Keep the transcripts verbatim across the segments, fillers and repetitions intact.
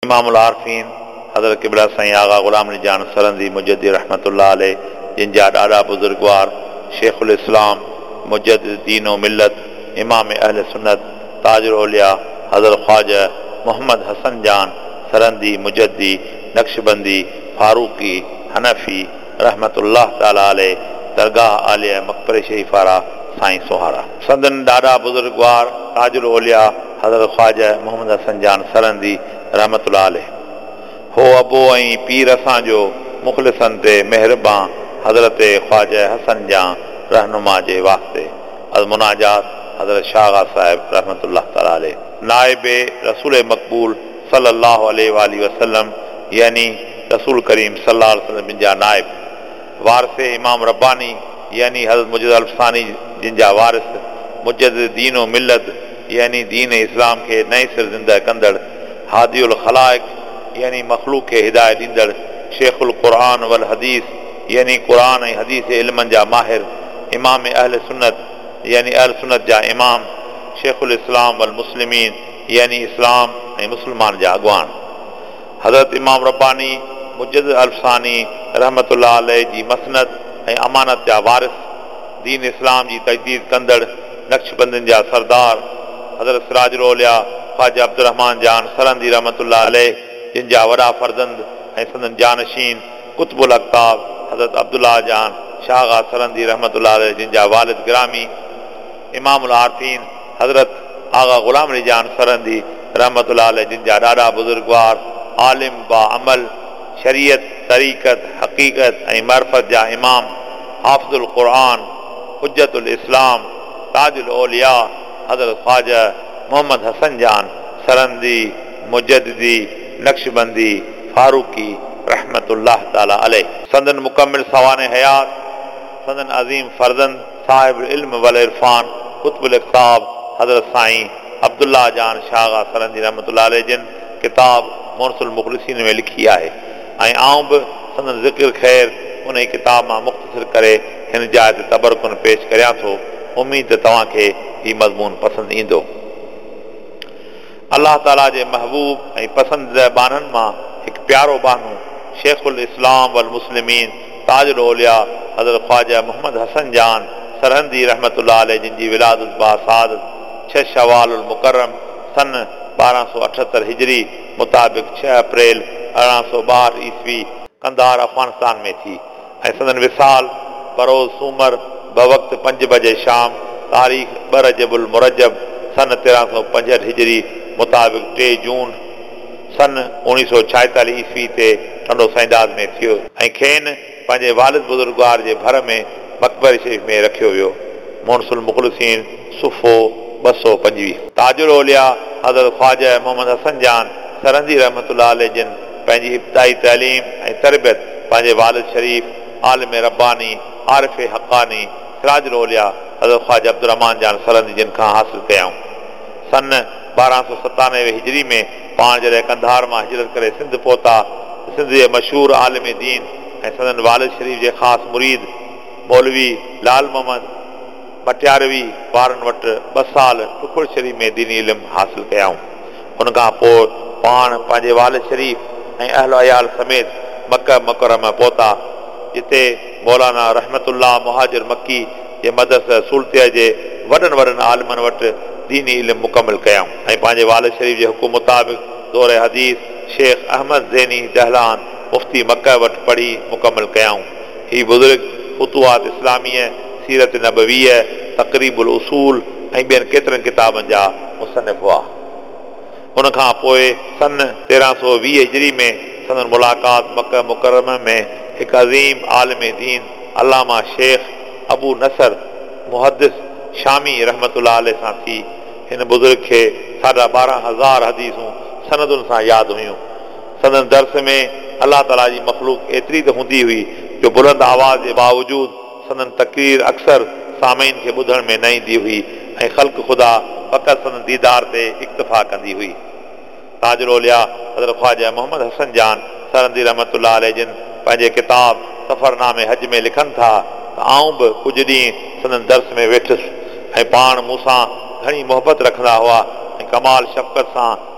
इमामुल आरफीन हज़रत क़िबला साईं आगा ग़ुलाम अली जान सरंदी मुजद्दिद रहमतुल्लाह अलैह, जिन जा ॾाढा बुज़ुर्गवार शेखुल इस्लाम मुजद्दिद दीन व मिल्लत इमाम अहल सुन्नत ताजुल औलिया हज़रत ख्वाजा मोहम्मद हसन जान सरंदी मुजद्दी नक्शबंदी फारूकी हनफी रहमतुल्लाह ताला अलैह दरगाह आलिया मक़बरे शरीफ वारा साईं सोहारा। संदन ॾाढा बुज़ुर्गवार ताजुल औलिया हज़रत ख्वाजा मोहम्मद हसन जान सरंदी रहमतुल्लाह अलैह हो अबो ऐं पीर असांजो मुख़लिसन ते महिरबान हज़रत ख्वाजा हसन जान रहनुमा जे वास्ते अल मुनाजात हज़रत शागा साहिब रहमतुल्लाह ताला अलैह नाइब रसूल मक़बूल सल्लल्लाहु अलैहि वालैहि वसल्लम यानी रसूल करीम सल्लल्लाहु अलैहि वसल्लम जा नाइब वारिस इमाम रब्बानी यानी हज़रत मुजद्दिद अल्फ़सानी जिन जा वारिस मुजद्दिद दीन व मिल्लत यानी दीन इस्लाम खे नए सिर ज़िंदा कंदड़ हादियुल ख़लाइक़ यानी मख़लूक़ खे हिदायत ॾींदड़ शेखुल क़ुरान वल हदीस यानी क़ुरान ऐं हदीस इल्मनि जा माहिर इमाम अहल सुन्नत यानी अहल सुन्नत जा इमाम शेखुल इस्लाम वल मुस्लिमीन यानी इस्लाम ऐं मुस्लमान जा अॻवान हज़रत इमाम रब्बानी मुजद्दिद अल्फ़सानी रहमतुल्लाह अलैह जी मसनद ऐं अमानत जा वारिस दीन इस्लाम जी तजदीद कंदड़ नक्शबंदियुनि जा सरदार हज़रत सिराजुल औलिया ख्वाजा अब्दुर्रहमान जान सरंदी रहमतुल्लाह अलैह जिन जा वॾा फर्ज़ंद ऐं संदन जानशीन कुतुबुल अक़ताब हज़रत अब्दुल्लाह जान शागा सरंदी रहमतुल्लाह अलैह जिन जा वालिद गिरामी इमामुल आरफीन हज़रत आगा ग़ुलाम अली जान सरंदी रहमतुल्लाह अलैह जिन जा ॾाढा बुज़ुर्गवार आलिम बा अमल शरीयत तरीक़त हक़ीक़त ऐं मरफ़त जा इमाम हाफ़िज़ुल क़ुरान हुज्जतुल इस्लाम ताजुल औलिया हज़रत ख्वाजा मोहम्मद हसन जान सरंदी मुजद्दिदी नक्शबंदी फारूकी रहमतुल्लाह ताला अलैह संदन मुकम्मिल सवाने हयात संदन अज़ीम फर्जंद साहिब इल्म वल इरफान कुतुबुल इक़ताब हज़रत साईं अब्दुल्ला जान शागा सरंदी रहमतुल्लाह अलैह जिन किताब मुनसुल मुख़लिसीन में लिखी आहे ऐं आऊं बि संदन ज़िक्र ख़ैर उन किताब मां मुख़्तसिर करे हिन जाइ ते तबरकुन पेश करियां थो। उमीद तव्हांखे हीउ मज़मून पसंदि ईंदो। अलाह ताला जे महबूब ऐं पसंदीदा बाननि मां हिकु प्यारो बानू शेखुल इस्लाम वल मुस्लिमीन ताजुल औलिया हज़रत ख्वाजा मोहम्मद हसन जान सरहंदी रहमतुल्लाह अलैह जिन जी विलादत बासादत छह शवालुल मुकर्रम सन ॿारहं सौ अठहतरि हिजरी मुताबिक़ छह अप्रैल अरिड़हं सौ ॿाहठि ईस्वी कंधार अफ़गानिस्तान में थी ऐं संदन विसाल बरोज़ सूमर बवक़्त पंज बजे शाम तारीख़ ॿ रजबुल मुरजब सन तेरहं सौ पंजहठि हिजरी मुताबिक़ टे जून सन उणिवीह सौ छाएतालीह ईस्वी ते टंडो सैंदाज़ में थियो ऐं खेनि पंहिंजे वालिद बुज़ुर्गवार जे भर में मक़बर शरीफ़ में रखियो वियो। मुनसुल मुख़लिसीन सुफ़ो ॿ सौ पंजवीह ताजुल औलिया हज़रत ख्वाजा मोहम्मद हसन जान सरंदी रहमतुल्लाह अलैह जिन पंहिंजी इब्तिदाई तइलीम ऐं तरबियत पंहिंजे वालिद शरीफ़ आलिम रब्बानी आरिफ़ हक़ानी सिराजुल औलिया हज़रत ख्वाजा अब्दुर्रहमान जान सरंदी जिन खां हासिल कयाऊं। सन ॿारहं सौ सतानवे हिजरी में पाण जॾहिं कंधार मां हिजरत करे सिंध पहुता सिंध जे मशहूरु आलिम दीन ऐं संदन वालिद शरीफ़ जे ख़ासि मुरीद मौलवी लाल मोहम्मद मटियारवी वारनि वटि ॿ साल टुकुर शरीफ़ में दीनी इल्म हासिल कयाऊं। उन खां पोइ पाण पंहिंजे वालिद शरीफ़ ऐं अहल अयाल समेत मक्का मुकरमा पहुता जिते मौलाना रहमतुल्लाह मुहाजिर मक्की जे मदरसे सुल्तिया जे वॾनि वॾनि आलिमनि वटि दीनी इल्म मुकमिल कयाऊं ऐं पंहिंजे वालिद शरीफ़ जे हुकुम मुताबिक़ दौर हदीस शेख अहमद ज़ैनी दहलान मुफ़्ती मक्का वटि पढ़ी मुकमिल कयाऊं। हीउ बुज़ुर्ग फुतुहात इस्लामीय सीरत नबवीय तक़रीबुल उसूल ऐं ॿियनि केतिरनि किताबनि जा मुसनिफ़ हुआ। उन खां पोइ सन तेरहं सौ वीह हिजरी में संदन मुलाक़ात मक्का मुकरमा में हिकु अज़ीम आलिम दीन अल्लामा शेख अबू नसर मुहद्दिस शामी रहमतुल्लाह अलैह सां थी। हिन बुज़ुर्ग खे साढा ॿारहं हज़ार हदीसूं सनदुनि सां यादि हुयूं। संदन दर्स में अलाह ताला जी मख़लूक एतिरी त हूंदी हुई जो बुलंद आवाज़ जे बावजूद संदन तक़रीर अक्सर सामीन खे ॿुधण में न ईंदी हुई ऐं ख़ल्क़ ख़ुदा फ़क़ति संदन दीदार ते इक्तिफ़ा कंदी हुई। ताजुल औलिया हज़रत ख्वाजा मोहम्मद हसन जान सरंदी रहमतुल्लाह अलैह जिन पंहिंजे किताब सफ़रनामे हज में लिखनि था त आऊं बि कुझु ॾींहं संदन दर्स में वेठुसि ऐं पाण मूंसां घणी मोहबत रखंदा हुआ ऐं कमाल शफ़क़त सां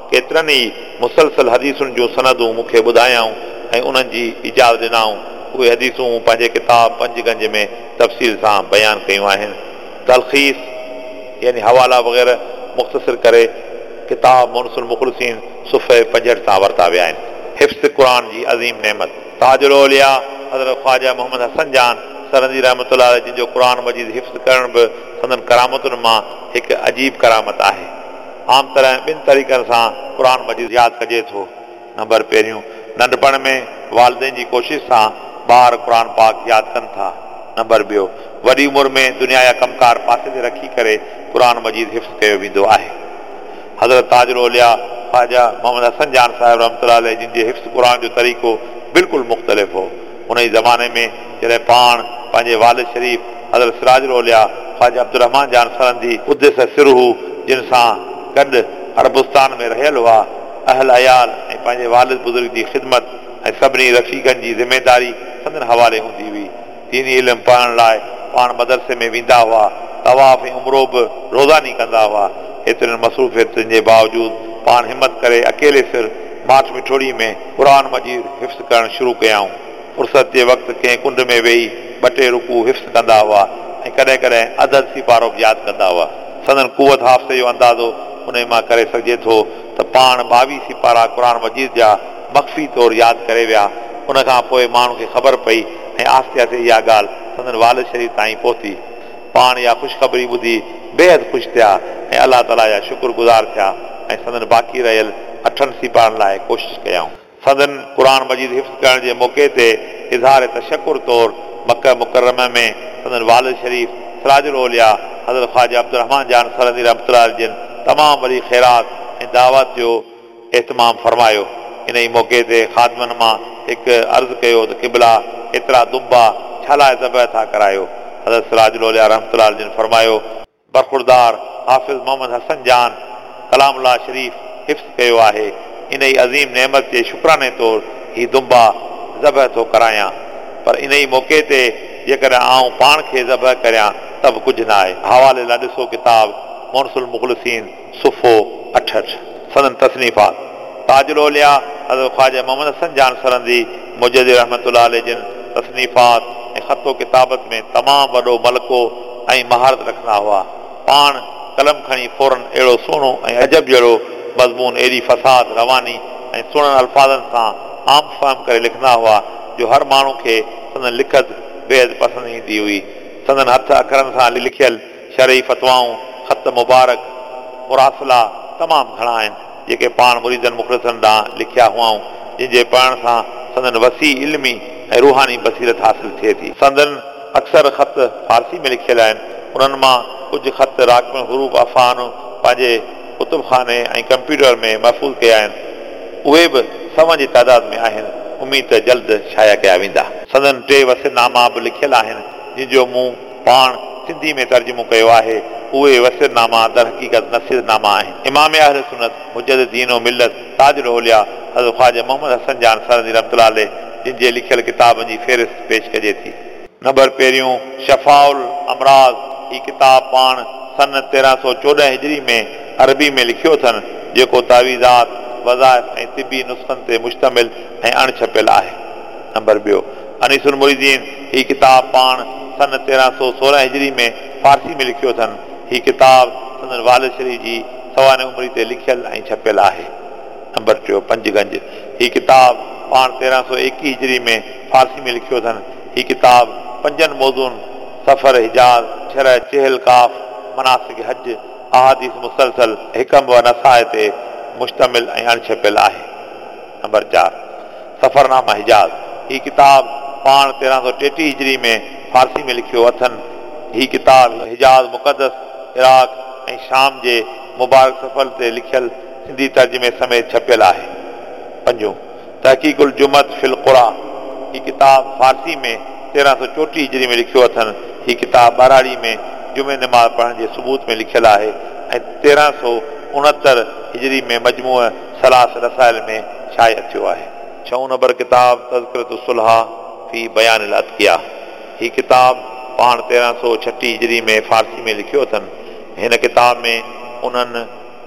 केतिरनि ई मुसलसल हदीसुनि जूं सनदूं मूंखे ॿुधायाऊं ऐं उन्हनि जी इजाज़त ॾिनाऊं। उहे हदीसूं पंहिंजे किताब पंजगंज में तफ़सील सां बयानु कयूं आहिनि। तलख़ीस यानी हवाला वग़ैरह मुख़्तसिर करे किताब मुनसुल मुख़लिसीन सुफ़े पंजहठि सां वरिता विया आहिनि। हिफ़्ज़ क़ुरान जी अज़ीम नेमत। ताजुल औलिया हज़रत ख़्वाजा मोहम्मद हसन जान सरंदी रहमतुल्लाह अलैह जिन जो क़ुरान मजीद हिफ़्ज़ करण बि संदन करामतुनि मां हिकु अजीब करामत आहे। आम तरह ॿिनि तरीक़नि सां क़ुरान मजीद यादि कजे थो। नंबर पहिरियों, नंढपण में वालिदैन जी कोशिशि सां ॿार क़ुरान पाक यादि कनि था। नंबर ॿियो, वॾी उमिरि में दुनिया जा कमकार पासे ते रखी करे क़ुरान मजीद हिफ़्ज़ कयो वेंदो आहे। हज़रत ताजुल औलिया ख़्वाजा मोहम्मद हसन जान साहिब रहमतुल्लाह अलैह जिन जे हिफ़्ज़ क़ुरान जो तरीक़ो बिल्कुलु मुख़्तलिफ़ हो। उन ई ज़माने में जॾहिं पाण पंहिंजे वालिद शरीफ़ हज़रत सिराजुल औलिया ख़्वाजा अब्दुर्रहमान जान सरंदी उद्देस सिरहू जिन सां गॾु अरबुस्तान में रहियल हुआ, अहल अयाल ऐं पंहिंजे वालिद बुज़ुर्ग जी ख़िदमत ऐं सभिनी रफ़ीक़नि जी ज़िमेदारी संदन हवाले हूंदी हुई। दीनी इल्मु पढ़ण लाइ पाण मदरसे में वेंदा हुआ, तवाफ़ ऐं उमरो बि रोज़ानी कंदा हुआ। एतिरनि मसरूफ़ियतुनि जे बावजूदि पाण हिमत करे अकेले सिर माठ मिठोड़ी में क़ुरान मजीद हिफ़्ज़ करणु शुरू कयाऊं। फ़ुर्सत जे वक़्तु कंहिं कुंड में वेही ॿ टे रुकू हिफ़्ज़ कंदा हुआ ऐं कॾहिं कॾहिं अदद सिपारो बि यादि कंदा हुआ। संदन कुवत हाफ़िज़े जो अंदाज़ो उन मां करे सघिजे थो त पाण ॿावीह सिपारा क़ुरान मजीद जा मख़फ़ी तौरु यादि करे विया। उन खां पोइ माण्हू खे ख़बर पई ऐं आहिस्ते आहिस्ते इहा ॻाल्हि संदन वालिद शरीफ़ ताईं पहुती। पाण इहा ख़ुशख़बरी ॿुधी बेहद ख़ुशि थिया ऐं अलाह ताला जा शुक्रगुज़ार थिया ऐं संदन बाक़ी रहियल अठनि सिपारनि लाइ कोशिशि कयाऊं। संदन क़ुरान मजीद हिफ़्ज़ करण जे मौक़े ते इज़हार तशकुर तौरु मक्का मुकरमा में संदन वालिद शरीफ़ सिराजुल औलिया हज़रत ख़्वाजा अब्दुर्रहमान जान सरंदी रहमतुल्लाह अलैह जिन तमामु वॾी ख़ैरात ऐं दावत जो एतमाम फरमायो। इन ई मौक़े ते ख़ादमनि मां हिकु अर्ज़ु कयो त क़िबला एतिरा दुंबा छा लाइ ज़बह था करायो। हज़रत सिराजुल औलिया रहमतुल्लाह अलैह जिन फरमायो, बरख़ुरदार हाफ़िज़ मोहम्मद हसन जान कलामुल्लाह शरीफ़ हिफ़्ज़ कयो आहे। इन ई अज़ीम नेमत जे शुक्राने तौरु ही दुंबा ज़बह थो करायां, पर इन ई मौक़े ते जेकॾहिं आउं पाण खे ज़बह करियां त बि कुझु न आहे। हवाले लाइ ॾिसो किताब मुनसुल मुख़लिसीन सुफ़ो अठहठि। संदन तसनीफ़ात। ताजुल औलिया हज़रत ख़्वाजा मोहम्मद हसन जान सरंदी मुजद्दिद रहमतुल्लाह अलैह जिन तसनीफ़ात ऐं ख़तो किताबत में तमामु वॾो मलको ऐं महारत रखंदा हुआ। पाण कलम खणी फ़ौरन अहिड़ो सुहिणो ऐं अजब जहिड़ो मज़मून, एॾी फ़साद रवानी ऐं सुहिणनि अल्फाज़नि सां आम फ़हम करे लिखंदा हुआ जो हर माण्हू खे संदन लिखत बेहद पसंदि ईंदी हुई। संदन हथ अखरनि सां लिखियल शरई फ़तवाऊं, ख़त मुबारक, मुरासिला तमामु घणा आहिनि जेके पाण मुरीदनि मुख़लिसनि ॾांहुं लिखिया हुआऊं, जिन जे पढ़ण सां संदन वसी इल्मी ऐं रूहानी बसीरत हासिल थिए थी। संदन अक्सर ख़त फ़ारसी में लिखियल आहिनि। उन्हनि मां कुझु ख़त राक़िब हरूफ अफ़ान पंहिंजे कुतुबखाने ऐं कंप्यूटर में महफ़ूज़ कया आहिनि। उहे बि सौ जी तइदाद में आहिनि। उमीद त जल्द शाया कया वेंदा। संदन टे वसिरनामा बि लिखियल आहिनि जिन जो मूं पाण सिंधी में तर्जुमो कयो आहे। उहे वसिरनामा दर हक़ीक़त नसीरनामा आहिनि। इमाम अहले सुन्नत मुजद्दिद दीन व मिल्लत ताजुल औलिया हज़रत ख़्वाजा मोहम्मद हसन जान सरंदी रहमतुल्लाह अलैह जिन जे लिखियल किताबनि जी फ़हरिस्त पेश कजे थी। नंबर पहिरियों, शफ़ाउल अमराज़। ही किताब पाण सन तेरहं सौ चोॾहं हिजरी में अरबी में लिखियो अथनि, जेको तावीज़ात, वज़ाइफ़ ऐं तिबी नुस्ख़नि ते मुश्तमिल ऐं अणछपियल आहे। नंबर ॿियो, अनीसुल मुरीदीन। ही किताब पाण सन तेरहं सौ सोरहं हिजरी में फ़ारसी में लिखियो अथनि। ही किताब संदन वालिद शरीफ़ जी सवाने उमिरि ते लिखियल ऐं छपियल आहे। नंबर टियों, पंजगंज। ही किताब पाण तेरहं सौ एकवीह हिजरी में फ़ारसी में लिखियो अथनि। ही किताब पंजनि मौज़ूअनि सफ़र, हिजाज़, शरह, चहल, काफ़, मनासिक हज, अहादीस मुसलसल, हिकम व नसाए ते मुश्तमिल ऐं अणछपियल आहे। नंबर चार, सफ़रनामा हिजाज़। ही किताब पाण तेरहं सौ टेटीह हिजरी में फ़ारसी में लिखियो अथनि। ही किताब हिजाज़, मुक़दस, इराक़ ऐं शाम जे मुबारक सफ़र ते लिखियल सिंधी तर्जुमे समेत छपियल आहे। पंजो, तहक़ीक़ुल जुमत फिल क़ुरा। ही किताब फ़ारसी में तेरहं सौ चोटीह हिजरी में लिखियो अथनि। ही किताब ॿाराड़ी में जुमे नमाज़ पढ़ण जे सबूत में लिखियल आहे ऐं तेरहं सौ उणहतरि हिजरी में मजमूअ सलास रसाइल में शाया थियो आहे। छहों नंबर किताब तज़किरतुस सुलहा फ़ी बयानिल अतक़िया। ही किताब पाण तेरहं सौ छटीह हिजरी में फ़ारसी में लिखियो अथनि। हिन किताब में उन्हनि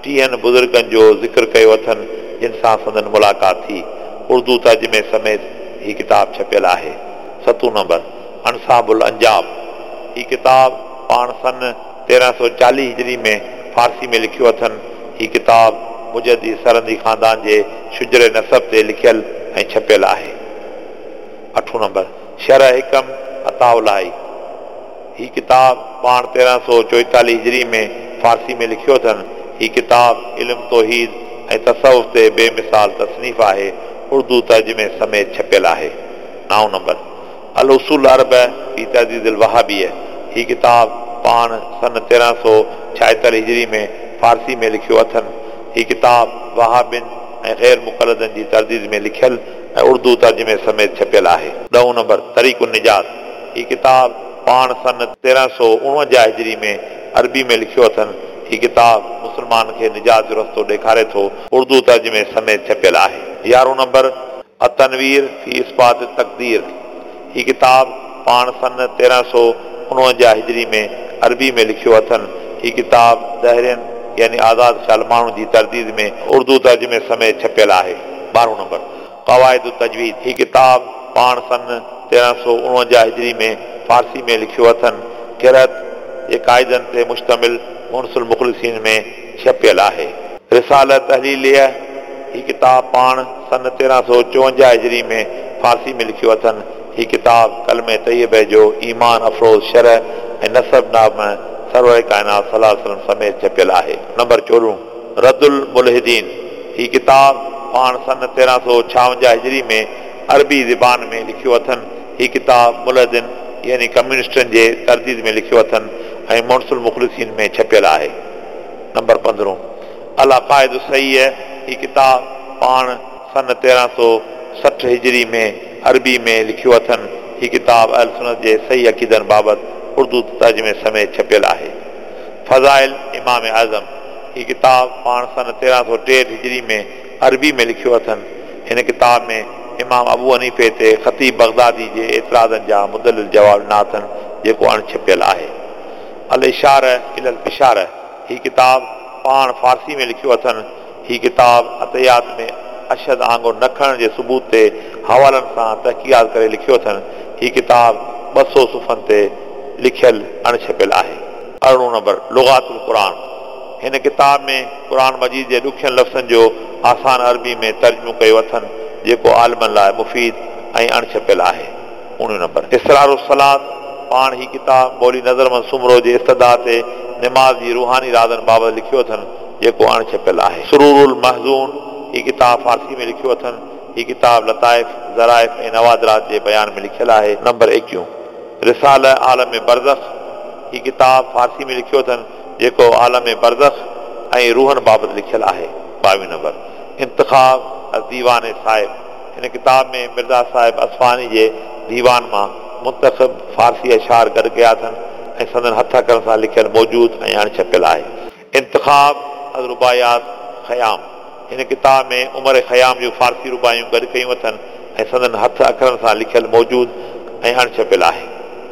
टीहनि बुज़ुर्गनि जो ज़िक्र कयो अथनि जिन सां संदन मुलाक़ात थी। उर्दू तर्जुमे समेत हीअ किताब छपियल आहे। सतूं नंबर अंसाबुल अंजाब। हीअ किताब पाण सन तेरहं सौ चालीह हिजरी में फारसी में लिखियो अथनि। हीअ किताब मुजद्दी सरंदी ख़ानदान जे शुजर नसब ते लिखियल ऐं छपियल आहे। अठों नंबर शरह हिकम अताउलाई। हीअ किताब पाण तेरहं सौ चोएतालीह हिजरी में फारसी में लिखियो अथनि। हीअ किताब इल्म तौहीद ऐं तसव्वुफ़ ते बेमिसाल तसनीफ़ आहे। उर्दू तर्जुमे समेत छपियल आहे। नौ नंबर अल उसूल अरब फी तज़ीज़िल वहाबिय्य। हीअ किताब पाण सन तेरहं सौ छाएतालीह हिजरी में फारसी में लिखियो अथनि। हीअ किताब वहाबिन ऐं ग़ैर मुक़लदनि जी तरदीद में लिखियल ऐं उर्दू तर्जुमे समेत छपियल आहे। ॾहों नंबर तरीक़ुन निजात। हीअ किताब पाण सन तेरहं सौ उणवंजाह हिजरी में अरबी में लिखियो अथनि। हीअ किताब मुस्लमान खे निजात जो रस्तो ॾेखारे थो। उर्दू तर्जुमे समेत छपियल आहे। यारहों नंबर अतनवीर फी इस्बात तक़दीर। हीअ किताब पाण सन तेरहं सौ उणवंजाह हिजरी में अरबी में लिखियो अथनि। हीअ किताब दहरियन यानी आज़ाद ख़्याल माण्हुनि जी तरदीद में उर्दू तर्जुमे समेत छपियल आहे। ॿारहों नंबर क़वाइद तजवीद। हीअ किताब पाण सन तेरहं सौ उणवंजाह हिजरी में फारसी में लिखियो अथनि। क़िरात जे क़ाइदनि ते मुश्तमिल मुनसुल मुख़लिसीन में छपियल आहे। रिसाल तहलीलिया। हीअ किताब पाण सन तेरहं सौ चोवंजाह हिजरी में फारसी में लिखियो अथनि। हीअ किताब कलमे तैयबे जो ईमान अफ़रोज़ शरह ऐं नसब नाम सरवर कायनात सल्लल्लाहु अलैहि वसल्लम समेत छपियल आहे। नंबर चोॾहों रद्दुल मुल्हिदीन। हीअ किताब पाण सन तेरहं सौ छावंजाह हिजरी में अरबी ज़बान में लिखियो अथनि। हीअ किताब मुल्हिदीन यानी कम्यूनिस्टनि जे तरदीद में लिखियो अथनि ऐं मुनसुल मुख़लिसीन में छपियल आहे। नंबर पंद्रहों अल अक़ाइद सहीह। हीअ किताब पाण सन तेरहं सौ सठि हिजरी में अरबी में लिखियो अथनि। हीअ किताब अहल सुन्नत जे सही अक़ीदनि बाबति उर्दू तर्जुमे समेत छपियल आहे। फ़ज़ाइल इमाम आज़म। हीअ किताब पाण सन तेरहं सौ टेहठि हिजरी में अरबी में लिखियो अथनि। हिन किताब में इमाम अबू हनीफ़े ते ख़तीब बगदादी जे एतिराज़नि जा मुदलिल जवाब ॾिना अथनि जेको अणछपियल आहे। अल इशार इलल इशार। हीअ किताब पाण फारसी में लिखियो अथनि। हीअ किताब अतयात में अशद आंगुर न खणण जे सबूत ते हवालनि सां तहक़ीक़ात करे लिखियो अथनि। हीअ किताब ॿ सौ सुफ़नि ते लिखियल अणछपियल आहे। अरिड़हों नंबर लुग़ातुल क़ुरान। हिन किताब में क़ुरान मजीद जे ॾुखियनि लफ़्ज़नि जो आसान अरबी में तर्जुमो कयो अथनि जेको आलिमनि लाइ मुफ़ीद ऐं अणछपियल आहे। उणिवीह नंबर इसरारुस सलात। पाण हीअ किताब मौली नज़रमंद सुमरो जे इस्तदा ते निमाज़ जी रूहानी राज़नि बाबति लिखियो अथनि जेको अणछपियल आहे। सुरूरुल महज़ून। हीअ किताब फारसी में लिखियो अथनि। हीअ किताब लताइफ़ ज़राइफ़ ऐं नवादरात जे बयान में लिखियल आहे। नंबर एकवीह रिसाल आलम बरज़ख। हीअ किताब फारसी में लिखियो अथनि जेको आलम बरज़ख ऐं रूहनि बाबति लिखियल आहे। ॿावीह नंबर इंतिख़ाब दीवान साहिब। हिन किताब में मिर्ज़ा साहिब असफ़ानी जे दीवान मां मुंतख़ब फारसी अशार गॾु कया अथनि ऐं संदन हथ अखरनि सां लिखियल मौजूद ऐं अणछपियल आहे। इंतिख़ाब रुबायात ख़याम। हिन किताब में उमर ख़याम जूं फारसी रुबायूं गॾु कयूं अथनि ऐं संदन हथ अखरनि सां लिखियल मौजूद ऐं अणछपियल आहे।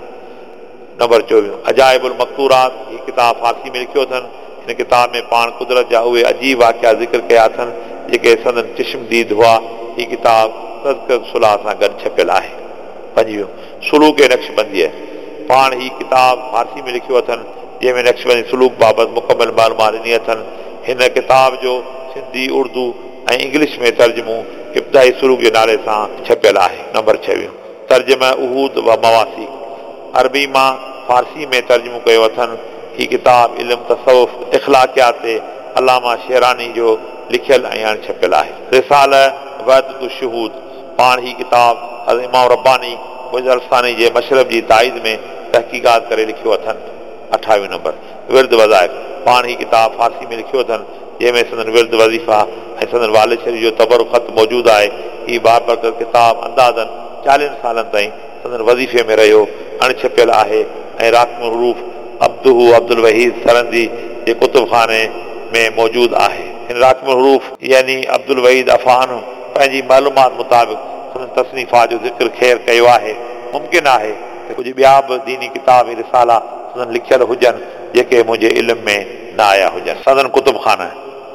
नंबर चोवीह अजाइबुल मक़तूरात। हीअ किताब फारसी में लिखियो अथनि। हिन किताब में पाण कुदरत जा उहे अजीब वाक़िया ज़िक्र कया अथनि जेके संदन चश्मदीद हुआ। हीअ किताब तज़किरत सुलाह सां गॾु छपियल आहे। पंजवीह सुलूक ऐं नक्शबंदीअ। पाण हीअ किताब फारसी में लिखियो अथनि जंहिंमें नक्शबंदी सुलूक बाबति मुकमल मालूमात ॾिनी अथनि। हिन किताब जो सिंधी उर्दू ऐं इंग्लिश में तर्जुमो इब्तिदाई सुलूक जे नाले सां छपियल आहे। नंबर छवीह तर्जुमा उहूद व मवासी। अरबी मां फारसी में तर्जुमो कयो अथनि। हीअ किताब इल्म तसव्वुफ़ इख़्लाक़ियात ते अलामा शेरानी जो लिखियल ऐं अणछपियल आहे। रिसाल वहदतुश शुहूद। पाण हीअ किताब हज़रत इमाम रब्बानी मुजलसानी जे मशरब जी ताईद में तहक़ीक़ात करे लिखियो अथनि। अठावीह नंबर विर्द वज़ाइफ़। पाण हीअ किताब फारसी में लिखियो अथनि जंहिंमें संदन विर्द वज़ीफ़ा ऐं संदन वालिद शरीफ़ जो तबरुक ख़त मौजूदु आहे। हीअ बाबरकत किताब अंदाज़नि चालीहनि सालनि ताईं संदन वज़ीफ़े में रहियो अणछपियल आहे ऐं राक़िम हरूफ़ अब्दुहू अब्दुल वहीद सरंदी जे कुतुबखाने में मौजूदु आहे। हिन राक़िम हरूफ़ यानी अब्दुल वहीद अफ़ान पंहिंजी मालूमात मुताबिक़ संदन तसनीफ़ात जो ज़िक्र ख़ैर कयो आहे। मुमकिन आहे त कुझु ॿिया बि दीनी किताब ऐं रिसाला संदन लिखियल हुजनि जेके मुंहिंजे इल्म में न आया हुजनि। संदन कुतुबखाना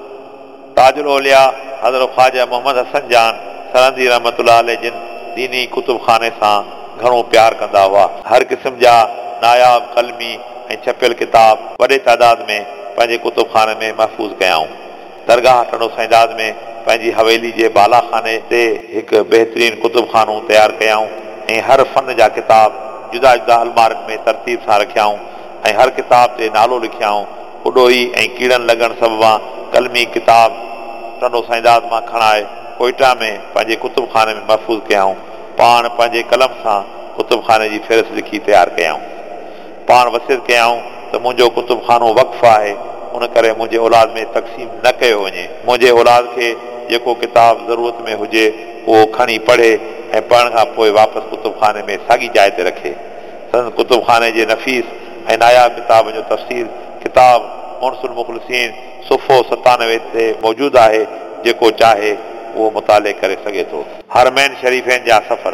ताजुल औलिया हज़रत ख्वाजा मोहम्मद हसन जान सरंदी रहमतुल्लाह अलैह जिन दीनी कुतुब खाने सां घणो प्यार कंदा हुआ। हर क़िस्म जा नायाब कलमी ऐं छपियल किताब वॾे तादाद में पंहिंजे कुतुब खाने में महफ़ूज़ कयाऊं। दरगाह टंडो सैदाद में पंहिंजी हवेली जे बाला खाने ते हिकु बहितरीन कुतुब खानो तयारु कयाऊं ऐं हर फ़न जा किताब जुदा जुदा अलमारनि में तरतीब सां रखियाऊं ऐं हर किताब ते नालो लिखियाऊं। उॾोही ऐं कीड़नि लॻण सबबा कलमी किताब टंडो सैदाद मां खणाए कोयटा में पंहिंजे कुतुब खाने में महफ़ूज़ कयाऊं। पाण पंहिंजे कलम सां कुतुब खाने जी फ़हरिस्त लिखी तयारु कयाऊं। पाण वसियत कयाऊं त मुंहिंजो कुतुब खानो वक़्फ़ आहे, उन करे मुंहिंजे औलाद में तक़सीम न कयो वञे। मुंहिंजे औलाद खे जेको किताब ज़रूरत में हुजे उहो खणी पढ़े ऐं पढ़ण खां पोइ वापसि कुतुब खाने में साॻी जाइ ते रखे। संदन कुतुब खाने जे नफ़ीस ऐं नायाब किताब जो तफ़सील किताब मुनसुल मुख़लिसीन सुफ़ो सतानवे ते मौजूदु आहे। जेको चाहे उहो मुताले करे सघे थो। हरमैन शरीफ़नि जा सफ़र।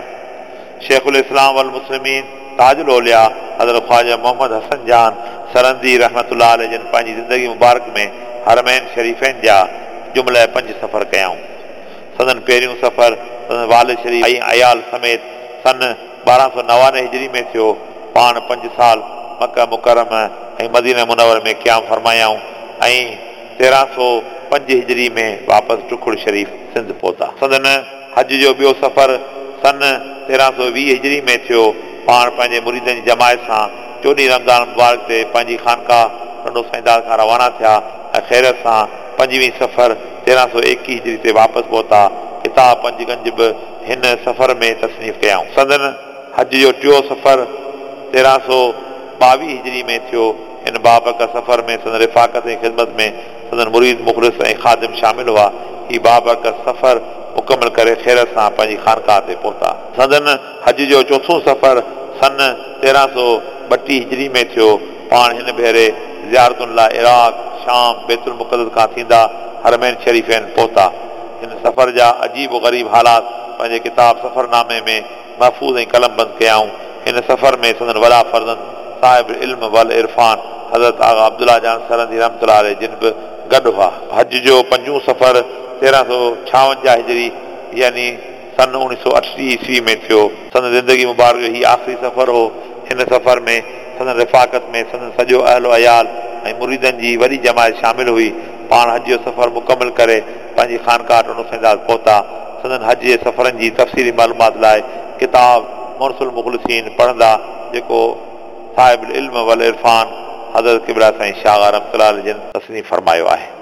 शेखुल इस्लाम वल मुस्लिमीन ताजुल औलिया हज़रत ख्वाजा मोहम्मद हसन जान सरंदी रहमतुल्लाह अलैह जिन पंहिंजी ज़िंदगी मुबारक में हरमैन शरीफ़नि जा जुमिला पंज सफ़र कयाऊं। संदन पहिरियों सफ़र संदन वालिद शरीफ़ ऐं अयाल समेत सन ॿारहं सौ नवानवे हिजरी में थियो। पाण पंज साल मक्का मुकरम ऐं मदीना मुनव्वर में क़याम फरमायाऊं ऐं तेरहं सौ पंज हिजरी में वापसि टुखड़ शरीफ़ सिंध पहुता। संदन हज जो ॿियो सफ़र सन तेरहं सौ वीह हिजरी में थियो। पाण पंहिंजे मुरीदनि जी जमायत सां चोॾहीं रमज़ान मुबारक ते पंहिंजी ख़ानकाह टंडो सैदाद खां रवाना थिया ऐं ख़ैरत सां पंजवीह सफ़र तेरहं सौ एकवीह हिजरी ते वापसि पहुता। किताब पंजगंज बि हिन सफ़र में तसनीफ़ कयाऊं। संदन हज जो टियों सफ़र तेरहं सौ ॿावीह हिजरी में थियो। इन बाबक सफ़र में संदन रिफ़ाक़त ऐं ख़िदमत में संदन मुरीद मुख़लिस ऐं ख़ादिम शामिल हुआ। ही बाबक सफ़र मुकमल करे ख़ैरत सां पंहिंजी ख़ानकाह ते पहुता। संदन हज जो चोथों सफ़र सन तेरहं सौ ॿटीह हिजरी में थियो। पाण हिन भेरे ज़ियारतुनि लाइ इराक़ शाम बैतुल मुक़द्दस खां थींदा हरमैन शरीफ़नि पहुता। हिन सफ़र जा अजीब ग़रीब हालात पंहिंजे किताब सफ़रनामे में महफ़ूज़ ऐं कलमबंद कयाऊं। हिन सफ़र में संदन वॾा फर्ज़ंद साहिब इल्म वल इरफ़ान हज़रत आगा अब्दुल्ला जान सरंदी रहमतुल्लाह अलैह जिन बि गॾु हुआ। हज जो पंजो सफ़र तेरहं सौ छावंजाह हिजरी यानी सन उणिवीह सौ अठटीह ईस्वी में थियो। संदन ज़िंदगी मुबारक ही आख़िरी सफ़र हो। हिन सफ़र में संदन रिफ़ाक़त में संदन सॼो अहलो अयाल ऐं मुरीदनि जी वॾी जमायत शामिल हुई। पाण हज जो सफ़र मुकमल करे पंहिंजी ख़ानकाह टंडो सैदाद पहुता। संदन हज जे सफ़रनि जी तफ़सीली मालूमात लाइ किताब मुनसुल मुख़लिसीन पढ़ंदा जेको साहिब इल्म वल इरफ़ान हज़रत क़िबला साईं शाह रहमतुल्लाह अलैह जिन तसनीफ़ फरमायो आहे।